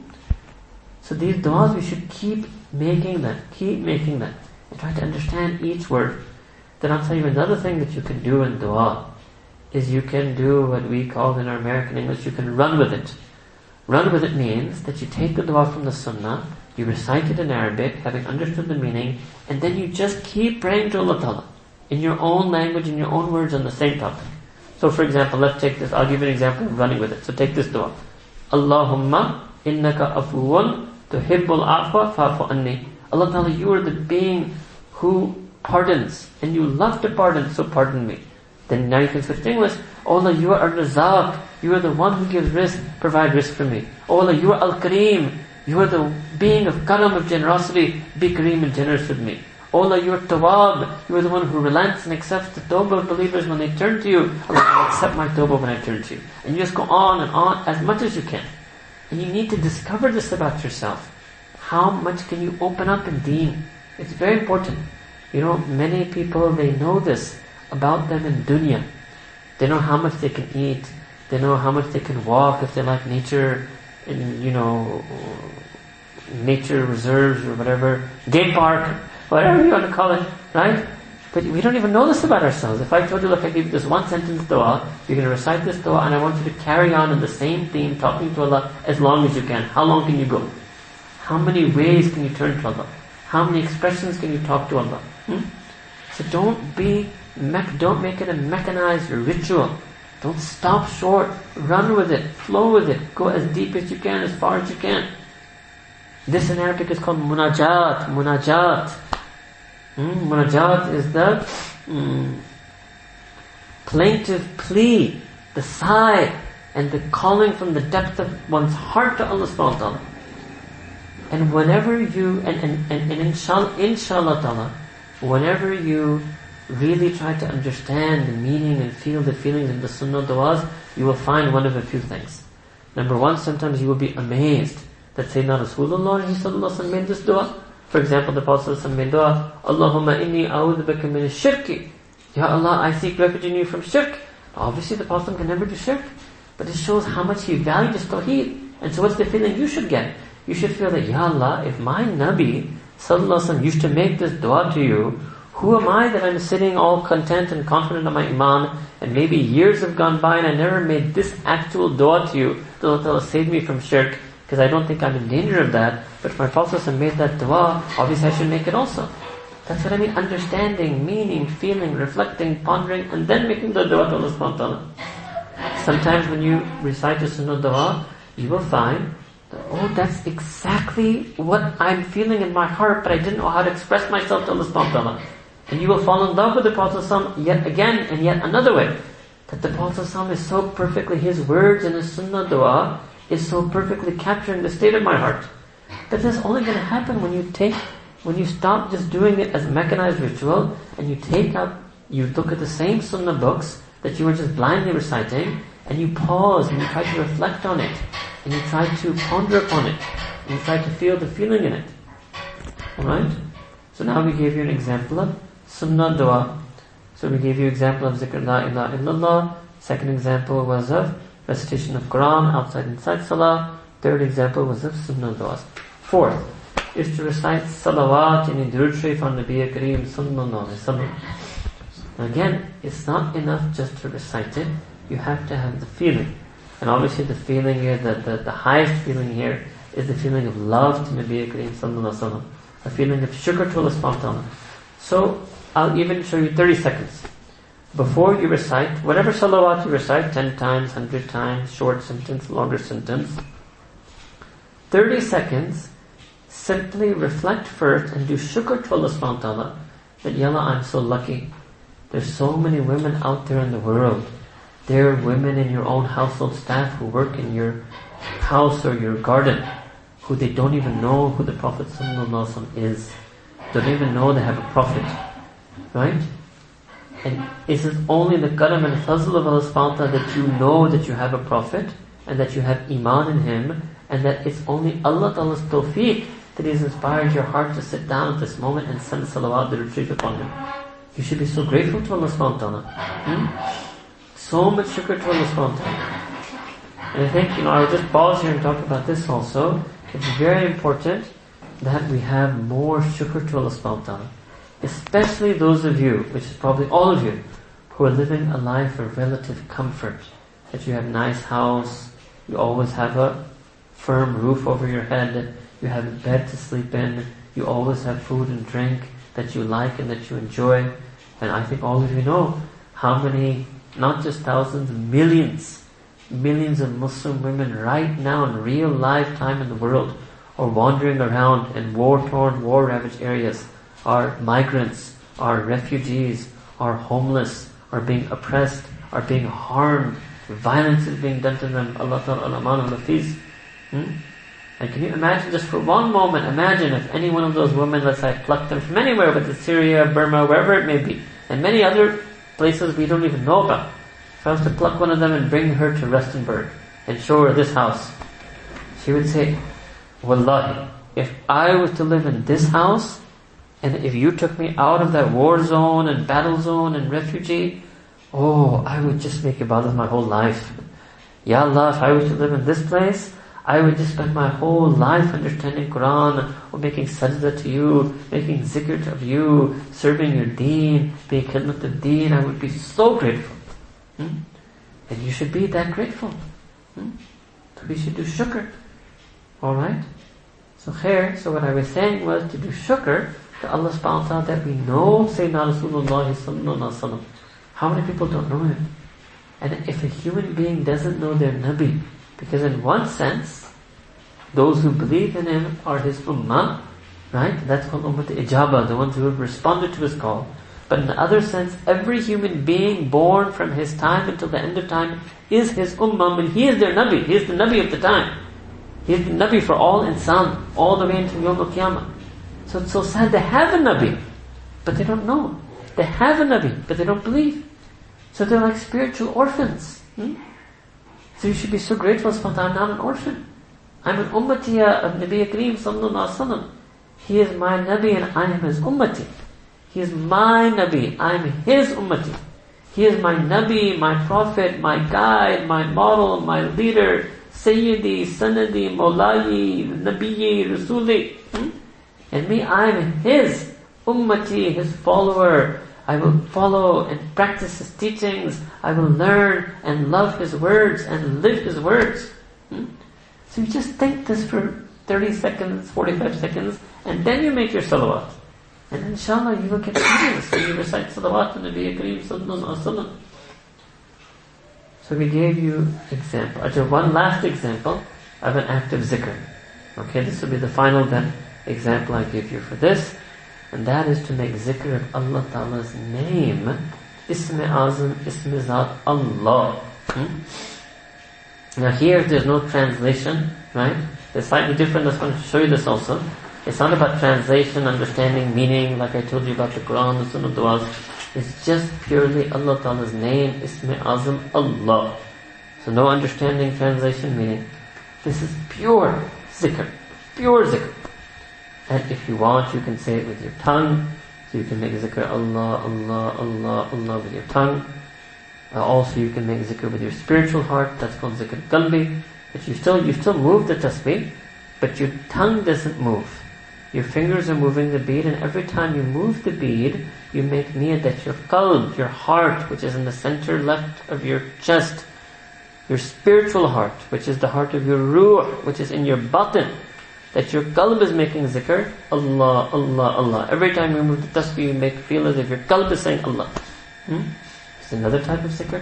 So these du'as, we should keep making them, and try to understand each word. Then I'll tell you another thing that you can do in dua, is you can do what we call in our American English, you can run with it. Run with it means that you take the dua from the Sunnah, you recite it in Arabic, having understood the meaning, and then you just keep praying to Allah Ta'ala, in your own language, in your own words, on the same topic. So for example, let's take this, I'll give you an example of running with it. So take this dua. Allahumma innaka afuwan tuhibbul afwa fa'fu anni. Allah Ta'ala, you are the being who pardons, and you love to pardon, so pardon me. Then now you can switch to English. Oh Allah, you are Razaq, you are the one who gives rizq, provide rizq for me. Oh Allah, you are Al-Kareem, you are the being of karam, of generosity, be kareem and generous with me. Oh Allah, you are Tawwab, you are the one who relents and accepts the tawbah of believers when they turn to you. Allah, accept my tawbah when I turn to you. And you just go on and on as much as you can. And you need to discover this about yourself. How much can you open up in deen? It's very important. You know, many people, they know this about them in dunya. They know how much they can eat. They know how much they can walk if they like nature, in, nature reserves or whatever, game park, whatever you want to call it, right? But we don't even know this about ourselves. If I told you, look, I give you this one sentence dua, you're going to recite this dua, and I want you to carry on in the same theme, talking to Allah as long as you can. How long can you go? How many ways can you turn to Allah? How many expressions can you talk to Allah? So don't make it a mechanized ritual. Don't stop short. Run with it. Flow with it. Go as deep as you can, as far as you can. This in Arabic is called munajat. Munajat. Munajat is the plaintive plea, the sigh, and the calling from the depth of one's heart to Allah subhanahu wa ta'ala. And whenever you, and inshallah ta'ala, whenever you really try to understand the meaning and feel the feelings of the sunnah du'as, you will find one of a few things. Number one, sometimes you will be amazed that Sayyidina Rasulullah sallallahu alaihi wasallam made this dua. For example, the Prophet sallallahu alaihi wasallam made dua, Allahumma inni a'udhu bika min ash-shirki. Ya Allah, I seek refuge in you from shirk. Obviously the Prophet can never do shirk, but it shows how much he valued his tawheed. And so what's the feeling you should get? You should feel that, Ya Allah, if my Nabi sallallahu alaihi wasallam used to make this dua to you, who am I that I'm sitting all content and confident of my iman, and maybe years have gone by and I never made this actual dua to you, that Allah Ta'ala save me from shirk, because I don't think I'm in danger of that. But if my Prophet made that dua, obviously I should make it also. That's what I mean, understanding, meaning, feeling, reflecting, pondering, and then making the dua to Allah subhanahu wa ta'ala. Sometimes when you recite the sunnah dua, you will find that, oh, that's exactly what I'm feeling in my heart, but I didn't know how to express myself to Allah subhanahu wa ta'ala. And you will fall in love with the Prophet ﷺ yet again and yet another way. That the Prophet ﷺ is so perfectly, his words in his sunnah dua is so perfectly capturing the state of my heart. But that's only going to happen when you stop just doing it as a mechanized ritual, and you look at the same sunnah books that you were just blindly reciting, and you pause and you try to reflect on it, and you try to ponder upon it, and you try to feel the feeling in it. Alright? So now we gave you an example of sunnah dua. So we gave you example of zikr la ilaha illallah. Second example was of recitation of Quran outside inside salah. Third example was of sunnah duas. Fourth is to recite salawat in Durud Sharif on Nabi Kareem sallallahu alaihi wasallam. Again, it's not enough just to recite it. You have to have the feeling. And obviously the feeling here, the highest feeling here is the feeling of love to Nabi Kareem sallallahu alaihi wasallam. A feeling of shukr to Allah subhanahu wa ta'ala. So, I'll even show you 30 seconds. Before you recite, whatever salawat you recite, 10 times, 100 times, short sentence, longer sentence, 30 seconds, simply reflect first and do shukr to Allah subhanahu wa ta'ala, that, Ya Allah, I'm so lucky. There's so many women out there in the world. There are women in your own household staff who work in your house or your garden, who they don't even know who the Prophet sallallahu alaihi wasallam is. They don't even know they have a Prophet. Right? And it is only the karam and fazl of Allah subhanahu wa ta'ala that you know that you have a Prophet, and that you have iman in him, and that it's only Allah Ta'ala's tawfiq that He's inspired your heart to sit down at this moment and send salawat the retreat upon Him. You should be so grateful to Allah subhanahu wa ta'ala. So much shukr to Allah subhanahu wa ta'ala. And I think, I will just pause here and talk about this also. It's very important that we have more shukr to Allah subhanahu wa ta'ala. Especially those of you, which is probably all of you, who are living a life of relative comfort. That you have a nice house, you always have a firm roof over your head, you have a bed to sleep in, you always have food and drink that you like and that you enjoy. And I think all of you know how many, not just thousands, millions of Muslim women right now in real life time in the world are wandering around in war-torn, war-ravaged areas, are migrants, are refugees, are homeless, are being oppressed, are being harmed, violence is being done to them. Allah Ta'ala al-aman al-hafiz. And can you imagine, just for one moment, imagine if any one of those women, let's say, plucked them from anywhere, whether it's Syria, Burma, wherever it may be, and many other places we don't even know about. If I was to pluck one of them and bring her to Rustenburg and show her this house, she would say, Wallahi, if I was to live in this house, and if you took me out of that war zone and battle zone and refugee, I would just make ibadah my whole life. Ya Allah, if I was to live in this place, I would just spend my whole life understanding Quran, or making sajda to you, making zikr of you, serving your deen, being khidmat of deen. I would be so grateful. And you should be that grateful. So we should do shukr. Alright? So what I was saying was to do shukr to Allah subhanahu wa ta'ala that we know Sayyidina Rasulullah sallallahu alaihi wasallam. How many people don't know him? And if a human being doesn't know their Nabi, because in one sense, those who believe in him are his ummah, Right? That's called Ummat Ijaba, the ones who have responded to his call. But in the other sense, every human being born from his time until the end of time is his ummah, and he is their Nabi. He is the Nabi of the time. He is the Nabi for all insan, all the way until Yawm al-Qiyamah. So it's so sad, they have a Nabi, but they don't know. They have a Nabi, but they don't believe. So they're like spiritual orphans. So you should be so grateful, I'm not an orphan. I'm an ummatiya of Nabi Kareem sallallahu alaihi wasallam. He is my Nabi and I am his ummati. He is my Nabi, I am his ummati. He is my Nabi, my Prophet, my guide, my model, my leader, Sayyidi, Sanadi, Mawlayi, Nabiyyi, Rasuli. And me, I am his ummati, his follower. I will follow and practice his teachings. I will learn and love his words and live his words. So you just think this for 30 seconds, 45 seconds, and then you make your salawat. And inshallah you will get feelings when you recite salawat to Nabi Kareem sallallahu alaihi wasallam. So we gave you example. One last example of an act of zikr. Okay, this will be the final then example I give you for this. And that is to make zikr of Allah Ta'ala's name. Ism Azam, Ism Zat, Allah. Now here there's no translation, right? It's slightly different. I just want to show you this also. It's not about translation, understanding, meaning, like I told you about the Quran, the Sunnah, du'as. It's just purely Allah Ta'ala's name, Ism Azam, Allah. So no understanding, translation, meaning. This is pure zikr. Pure zikr. And if you want, you can say it with your tongue. So you can make zikr Allah, Allah, Allah, Allah with your tongue. Also you can make zikr with your spiritual heart. That's called zikr qalbi. But you still move the tasbih, but your tongue doesn't move. Your fingers are moving the bead, and every time you move the bead, you make niyyah that your qalb, your heart, which is in the center left of your chest, your spiritual heart, which is the heart of your ruh, which is in your batin, that your qalb is making zikr, Allah, Allah, Allah. Every time you move the tasbih, you feel as if your qalb is saying Allah. It's another type of zikr.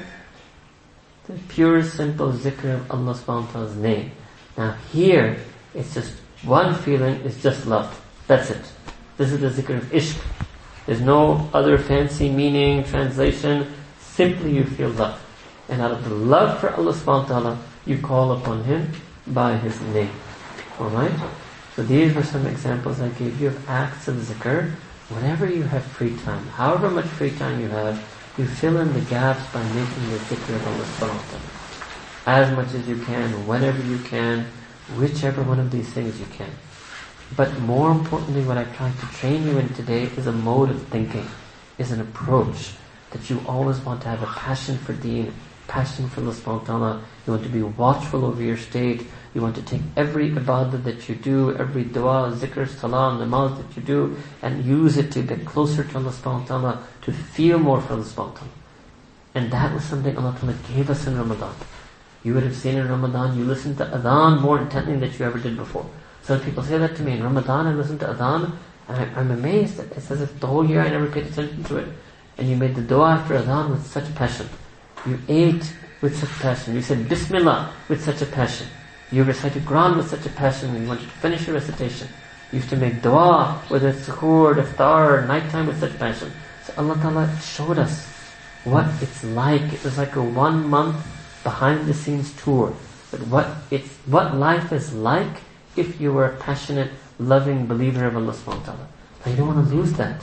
The pure, simple zikr of Allah subhanahu wa ta'ala's name. Now here, it's just one feeling, is just love. That's it. This is the zikr of ishq. There's no other fancy meaning, translation. Simply you feel love. And out of the love for Allah subhanahu wa ta'ala, you call upon Him by His name. Alright? So these were some examples I gave you of acts of zikr. Whenever you have free time, however much free time you have, you fill in the gaps by making the zikr of Allah subhanahu wa ta'ala. As much as you can, whenever you can, whichever one of these things you can. But more importantly, what I've tried to train you in today is a mode of thinking, is an approach, that you always want to have a passion for deen, passion for Allah subhanahu wa ta'ala. You want to be watchful over your state. You want to take every ibadah that you do, every dua, zikr, salah, namaz that you do, and use it to get closer to Allah subhanahu wa ta'ala, to feel more for Allah subhanahu wa ta'ala. And that was something Allah ta'ala gave us in Ramadan. You would have seen in Ramadan, you listened to adhan more intently than you ever did before. Some people say that to me, in Ramadan I listen to adhan, and I'm amazed that it's as if the whole year I never paid attention to it. And you made the dua after adhan with such passion. You ate with such passion. You said Bismillah with such a passion. You recited Quran with such a passion when you wanted to finish your recitation. You used to make dua, whether it's suhoor, iftar, nighttime, with such passion. So Allah Ta'ala showed us what it's like. It was like a 1 month behind the scenes tour. But what life is like if you were a passionate, loving believer of Allah subhanahu wa ta'ala. Now you don't want to lose that.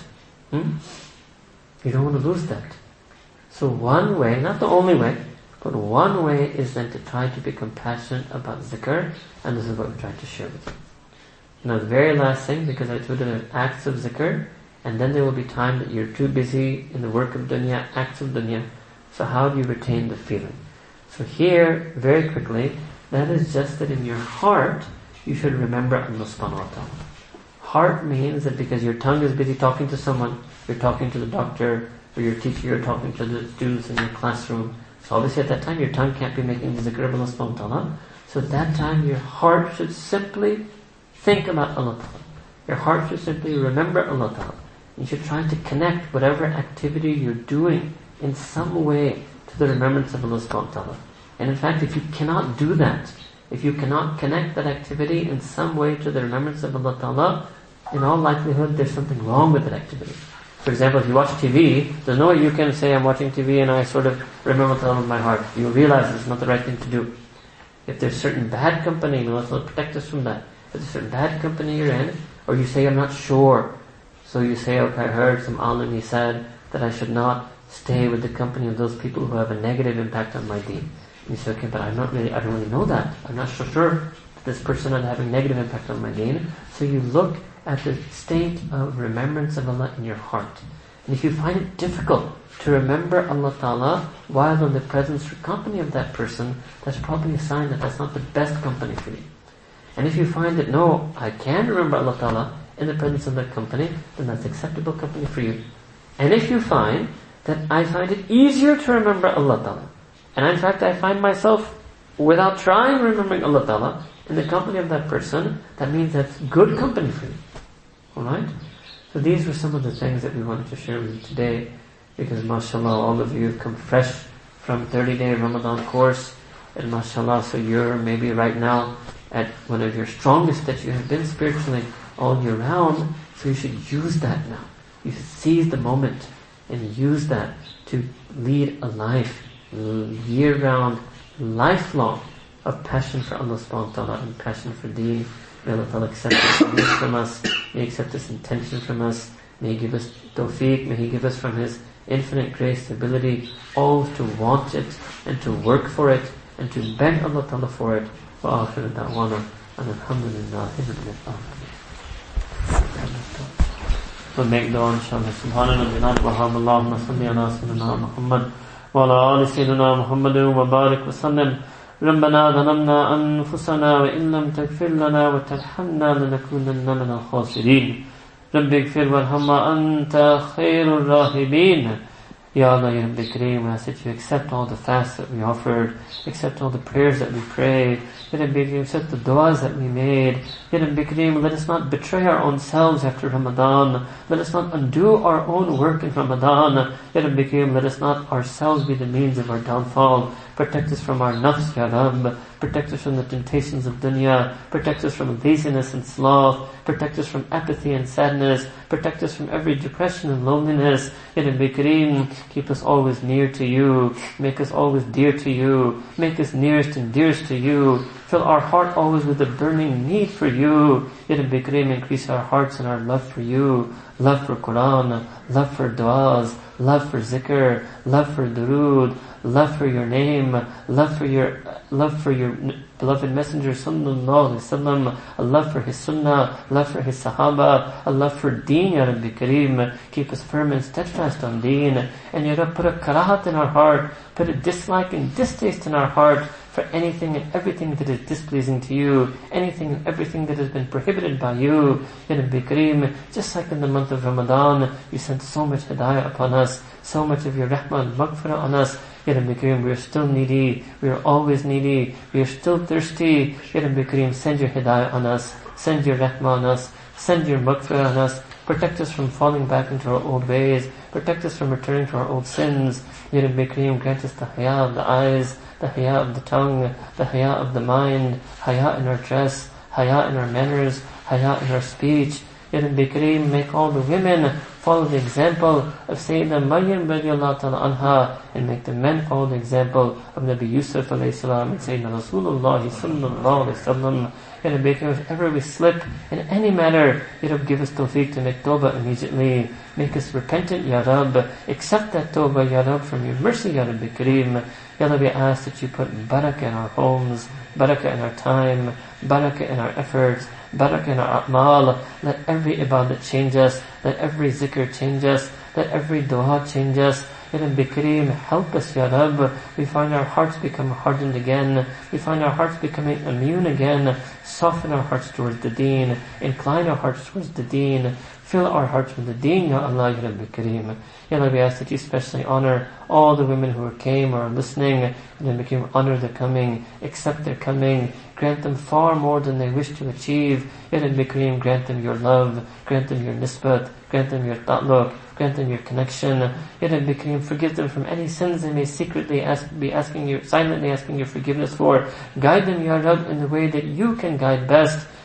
You don't want to lose that. So one way, not the only way, but one way is then to try to become passionate about zikr, and this is what we're trying to share with you. Now the very last thing, because I told you there are acts of zikr, and then there will be time that you're too busy in the work of dunya, acts of dunya. So how do you retain the feeling? So here, very quickly, that is just that in your heart, you should remember Allah subhanahu wa ta'ala. Heart means that because your tongue is busy talking to someone, you're talking to the doctor, or your teacher, you're talking to the students in your classroom. So obviously at that time, your tongue can't be making the zikr of Allah subhanahu wa ta'ala. So at that time, your heart should simply think about Allah ta'ala. Your heart should simply remember Allah ta'ala. You should try to connect whatever activity you're doing in some way to the remembrance of Allah subhanahu wa ta'ala. And in fact, if you cannot do that, if you cannot connect that activity in some way to the remembrance of Allah ta'ala, in all likelihood there's something wrong with that activity. For example, if you watch TV, there's no way you can say, I'm watching TV and I sort of remember Allah with my heart. You realize it's not the right thing to do. If there's certain bad company, Allah will protect us from that. If there's a certain bad company you're in, or you say, I'm not sure. So you say, okay, I heard some alim, he said that I should not stay with the company of those people who have a negative impact on my deen. And you say, okay, but I don't really know that. I'm not so sure that this person is having negative impact on my deen. So you look at the state of remembrance of Allah in your heart. And if you find it difficult to remember Allah Ta'ala while in the presence or company of that person, that's probably a sign that that's not the best company for you. And if you find that, no, I can remember Allah Ta'ala in the presence of that company, then that's acceptable company for you. And if you find that I find it easier to remember Allah Ta'ala, and in fact I find myself, without trying, remembering Allah Ta'ala in the company of that person, that means that's good company for you. Alright? So these were some of the things that we wanted to share with you today, because mashallah, all of you have come fresh from 30-day Ramadan course, and mashallah, so you're maybe right now at one of your strongest that you have been spiritually all year round, so you should use that now. You should seize the moment and use that to lead a life, year-round, lifelong, of passion for Allah subhanahu wa ta'ala and passion for deen. May Allah Ta'ala accept this from us. May He accept this intention from us. May He give us tawfiq. May He give us from His infinite grace the ability always to want it and to work for it and to beg Allah Ta'ala for it. Wa akhiru da'wana and alhamdulillahi rabbil alamin. We'll make dua inshallah. Subhanallah wa hamdulillah wa salli ala sayyidina Muhammad wa ala ali sayyidina Muhammadin wa barik wa sallim. ربنا ظلمنا أنفسنا وإن لم تغفر لنا وترحمنا لنكونن من الخاسرين رب اغفر وارحم أنت خير الراحمين. Ya Allah, Ya Rabbi Kareem, I ask that you accept all the fasts that we offered, accept all the prayers that we prayed, Ya Rabbi Kareem, accept the du'as that we made. Ya Rabbi Kareem, let us not betray our own selves after Ramadan. Let us not undo our own work in Ramadan. Ya Rabbi Kareem, let us not ourselves be the means of our downfall. Protect us from our nafs, Ya Rabb. Protect us from the temptations of dunya. Protect us from laziness and sloth. Protect us from apathy and sadness. Protect us from every depression and loneliness. Ya Rabbi Kareem, keep us always near to you. Make us always dear to you. Make us nearest and dearest to you. Fill our heart always with a burning need for you. Ya Rabbi Kareem, increase our hearts and our love for you. Love for Quran. Love for du'as. Love for zikr. Love for durood. Love for your name. Love for your beloved Messenger sallallahu alaihi wasallam. A love for his sunnah. Love for his sahaba. A love for deen, Ya Rabbi Kareem. Keep us firm and steadfast on deen. And Ya Rabbi, put a karahat in our heart. Put a dislike and distaste in our heart for anything and everything that is displeasing to you, anything and everything that has been prohibited by you. Ya Rabbi Kareem, just like in the month of Ramadan, you sent so much hidayah upon us, so much of your rahmah and maghfirah on us. Ya Rabbi Kareem, we are still needy, we are always needy, we are still thirsty. Ya Rabbi Kareem, send your hidayah on us, send your rahmah on us, send your maghfirah on us. Protect us from falling back into our old ways. Protect us from returning to our old sins. Ya Rabbi Kareem, grant us the haya of the eyes, the haya of the tongue, the haya of the mind, haya in our dress, haya in our manners, haya in our speech. Ya Rabbi Kareem, make all the women follow the example of Sayyidina Maryam radiallahu ta'ala anha, and make the men follow the example of Nabi Yusuf alayhi salam and Sayyidina Rasulullah sallallahu alayhi wasallam. Ya Rabbi Kareem, if ever we slip in any matter, Ya Rabbi, give us tawfiq to make tawbah immediately. Make us repentant, Ya Rabbi. Accept that tawbah, Ya Rabbi, from your mercy, Ya Rabbi Kareem. Ya Rabbi, ask that you put barakah in our homes, barakah in our time, barakah in our efforts, barakah in our a'mal. Let every ibadat change us. Let every zikr change us. Let every dua change us. Ya Rabbi Kareem, help us, Ya Rabbi. We find our hearts become hardened again. We find our hearts becoming immune again. Soften our hearts towards the deen. Incline our hearts towards the deen. Fill our hearts with the deen, Ya Allah, Ya Rabbi Kareem. Ya Allah, we ask that you especially honor all the women who came or are listening. Ya Rabbi Kareem, honor their coming. Accept their coming. Grant them far more than they wish to achieve. Ya Rabbi Kareem, grant them your love. Grant them your nisbat. Grant them your ta'luq. Grant them your connection. Ya Rabbi Kareem, forgive them from any sins they may secretly silently asking your forgiveness for. Guide them, Ya Rabb, in the way that you can guide best.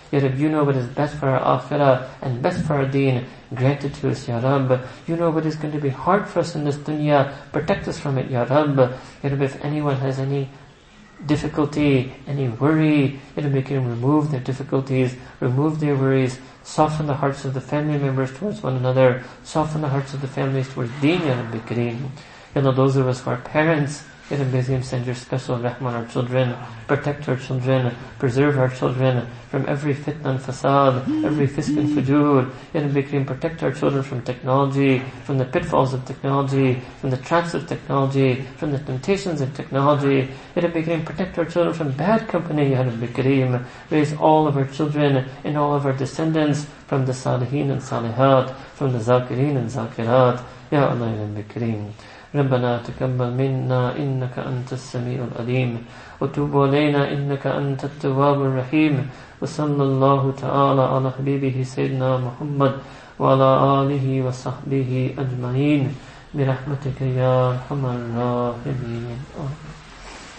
Ya Rabbi, you know what is best for our akhirah and best for our deen. Grant it to us, Ya Rabbi. You know what is going to be hard for us in this dunya. Protect us from it, Ya Rabbi. Ya Rabbi, if anyone has any difficulty, any worry, Ya Rabbi, can remove their difficulties, remove their worries, soften the hearts of the family members towards one another, soften the hearts of the families towards deen, Ya Rabbi Kareem. Ya Allah, those of us who are parents, Ya Rabbi Kareem, send your special rahmah on our children, protect our children, preserve our children from every fitna and fasad, every fisk and fujur. Ya Rabbi Kareem, protect our children from technology, from the pitfalls of technology, from the traps of technology, from the temptations of technology. Ya Rabbi Kareem, protect our children from bad company, Ya Rabbi Kareem. Raise all of our children and all of our descendants from the salihin and salihat, from the zakirin and zakirat. Ya Allah, Ya Rabbi Kareem. ربنا تقبل منا إنك أنت السميع العليم وتوب علينا إنك أنت التواب الرحيم وصلى الله تعالى على حبيبه سيدنا محمد وعلى آله وصحبه أجمعين برحمتك يا أرحم الراحمين.